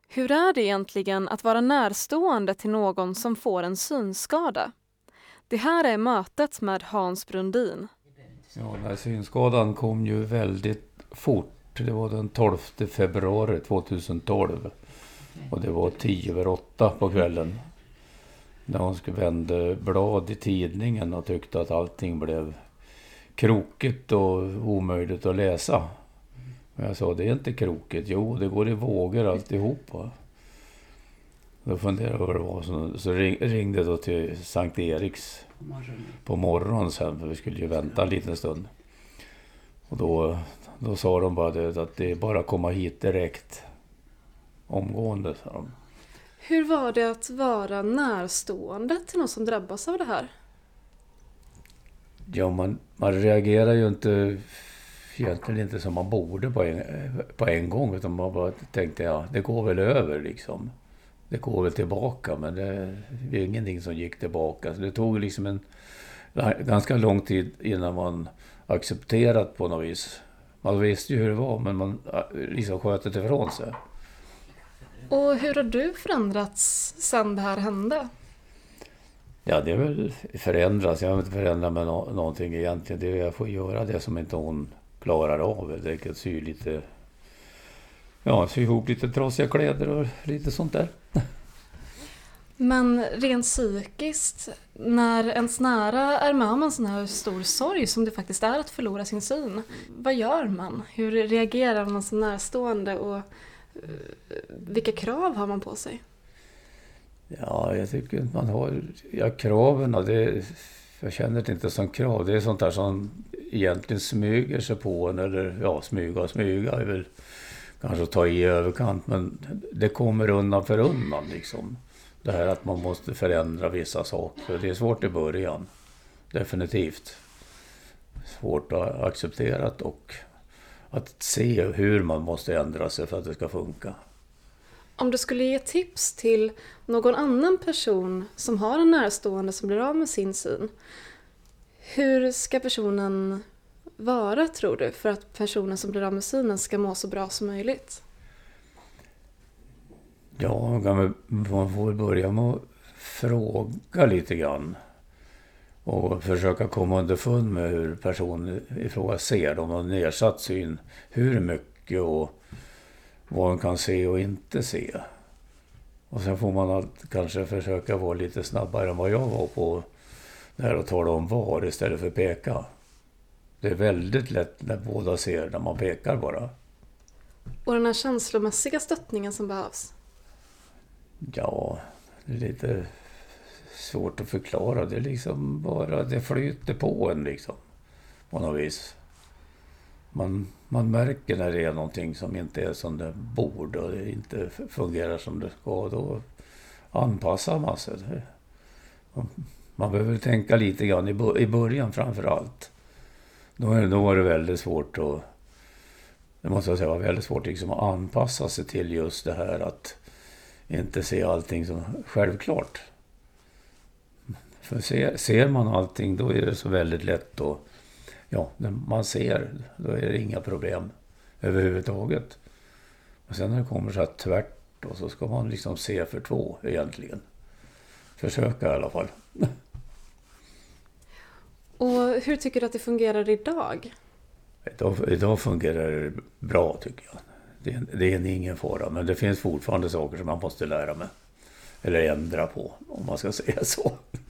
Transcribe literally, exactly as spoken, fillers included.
Hur är det egentligen att vara närstående till någon som får en synskada? Det här är mötet med Hans Brundin. Ja, den här synskadan kom ju väldigt fort. Det var den tolfte februari tjugohundratolv. Och det var tio över åtta på kvällen. När hon skulle vända blad i tidningen och tyckte att allting blev krokigt och omöjligt att läsa. Och jag sa, det är inte krokigt. Jo, det går i vågor alltihopa. Då funderade jag vad det var. Så, så ringde då till Sankt Eriks på morgonen sen. För vi skulle ju vänta en liten stund. Och då, då sa de bara det, att det är bara att komma hit direkt. Omgående, sa de. Hur var det att vara närstående till någon som drabbas av det här? Ja, man, man reagerar ju inte egentligen inte som man borde på en, på en gång. Utan man bara tänkte, ja, det går väl över liksom. Det går väl tillbaka, men det, det är ingenting som gick tillbaka. Så det tog liksom en ganska lång tid innan man accepterat på något vis. Man visste ju hur det var, men man liksom sköt det ifrån sig. Och hur har du förändrats sedan det här hände? Ja, det är väl förändrats. Jag har inte förändrat med no- någonting egentligen. Det är jag får göra det som inte hon klarar av. Helt enkelt sy lite... Ja, sy ihop lite trasiga kläder och lite sånt där. Men rent psykiskt, när ens nära är med om en sån här stor sorg som det faktiskt är att förlora sin syn, vad gör man? Hur reagerar man som närstående och vilka krav har man på sig? Ja, jag tycker att man har... Ja, kraven, det, jag känner det inte som krav. Det är sånt där som egentligen smyger sig på en. Eller ja, smyga och smyga är väl kanske att ta i överkant. Men det kommer undan för undan liksom. Det här att man måste förändra vissa saker. Det är svårt i början. Definitivt. Svårt att acceptera och att se hur man måste ändra sig för att det ska funka. Om du skulle ge tips till någon annan person som har en närstående som blir av med sin syn, hur ska personen vara, tror du, för att personen som blir av med synen ska må så bra som möjligt? Ja, man får börja med att fråga lite grann. Och försöka komma underfund med hur personen ifråga ser. De har nedsatt syn. Hur mycket och vad man kan se och inte se. Och sen får man att kanske försöka vara lite snabbare än vad jag var på där och tala om var istället för peka. Det är väldigt lätt när båda ser när man pekar bara. Och den här känslomässiga stöttningen som behövs? Ja, det är lite svårt att förklara. Det är liksom bara, det flyter på en liksom. På något vis. Man, man märker när det är någonting som inte är som det borde och det inte fungerar som det ska. Då anpassar man sig. Man behöver tänka lite grann i början framför allt. Då är, då är det väldigt svårt att, det måste jag säga, var väldigt svårt liksom att anpassa sig till just det här att inte se allting som självklart. För ser, ser man allting, då är det så väldigt lätt att, ja, när man ser, då är det inga problem överhuvudtaget. Och sen när det kommer så här tvärt, och så ska man liksom se för två egentligen. Försöka i alla fall. Och hur tycker du att det fungerar idag? Idag, idag fungerar det bra, tycker jag. Det, det är ingen fara, men det finns fortfarande saker som man måste lära mig. Eller ändra på, om man ska säga så.